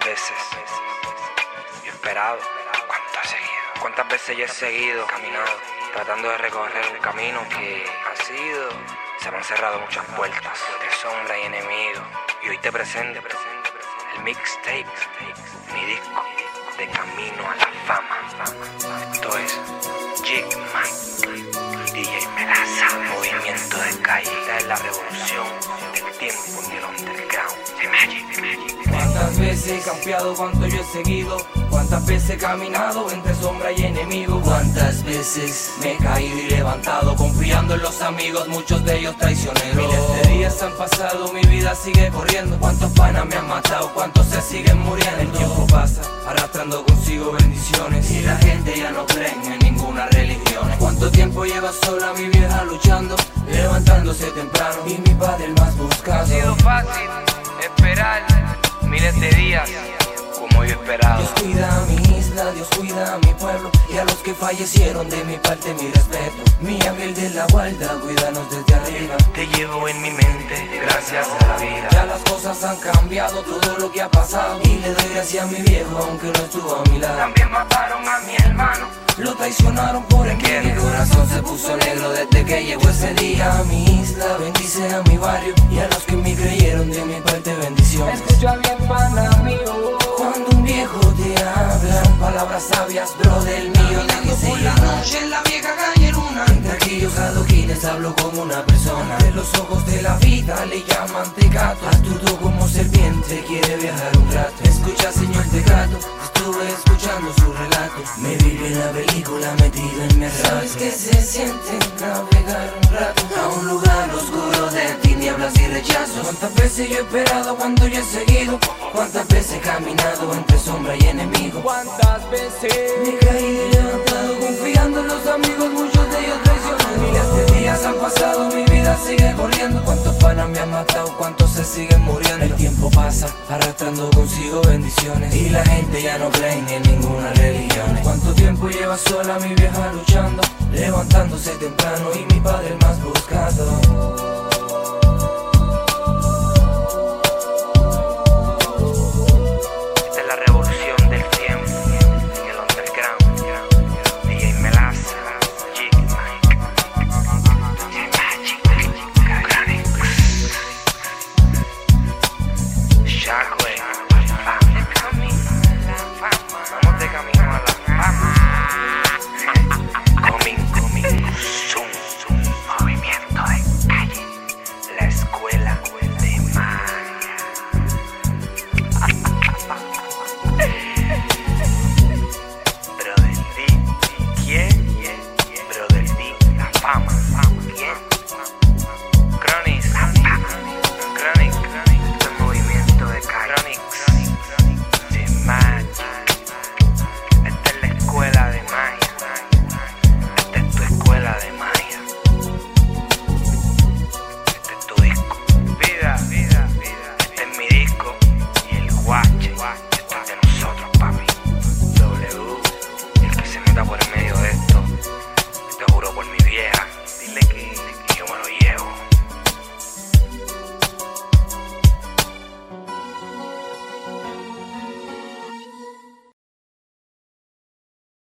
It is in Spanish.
veces yo he esperado? ¿Cuántas veces yo he seguido, caminado, tratando de recorrer un camino que ha sido? Se me han cerrado muchas puertas de sombra y enemigo. Y hoy te presento el mixtape, mi disco de Camino a la Fama. Esto es Jig Mike, DJ Melaza, movimiento de calle. Esta es la revolución del tiempo en el underground. The Magic. Cuántas veces he campeado, cuánto yo he seguido, cuántas veces he caminado entre sombra y enemigo, cuántas veces me he caído y levantado, confiando en los amigos, muchos de ellos traicioneros. Miles de días han pasado, mi vida sigue corriendo, cuántos panas me han matado, cuántos se siguen muriendo. El tiempo pasa, arrastrando consigo bendiciones, y la gente ya no cree en ninguna religión. Cuánto tiempo lleva sola mi vieja luchando, levantándose temprano, y mi padre el más buscado. Ha sido fácil esperar miles de días como yo esperaba. Dios cuida a mi isla, Dios cuida a mi pueblo, y a los que fallecieron de mi parte mi respeto. Mi ángel de la guarda, cuídanos desde arriba. Te llevo en mi mente, gracias a la vida. Ya las cosas han cambiado, todo lo que ha pasado, y le doy gracias a mi viejo aunque no estuvo a mi lado. También mataron a mi hermano, lo traicionaron por el que mi corazón se puso negro desde que llegó ese día. A mi isla, bendice a mi barrio, y a los que me creyeron de mi parte bendiciones. Escucha bien, pana mío, cuando un viejo te habla, son palabras sabias, bro, del mío. Te por la noche en la vieja calle Luna, entre aquellos adoquines hablo como una persona. De los ojos de la vida le llaman tecato, astuto como serpiente, quiere viajar un rato. Escucha, señor Tecato, estuve escuchando su relato, me vive la película metido en mi relato. ¿Sabes qué se siente navegar un rato a un lugar oscuro de tinieblas y rechazos? Cuántas veces yo he esperado, cuánto yo he seguido, cuántas veces he caminado entre sombra y enemigo, cuántas veces me he caído y levantado, confiando en los amigos, muchos de ellos traicionados. Miles de días han pasado, mi vida sigue corriendo, cuántos panas me han matado, cuántos se siguen muriendo. El tiempo pasa, arrastrando consigo bendiciones, y la gente ya no cree en ninguna religión. Cuánto tiempo lleva sola mi vieja luchando, levantándose temprano, y mi padre el más buscado. Chaco.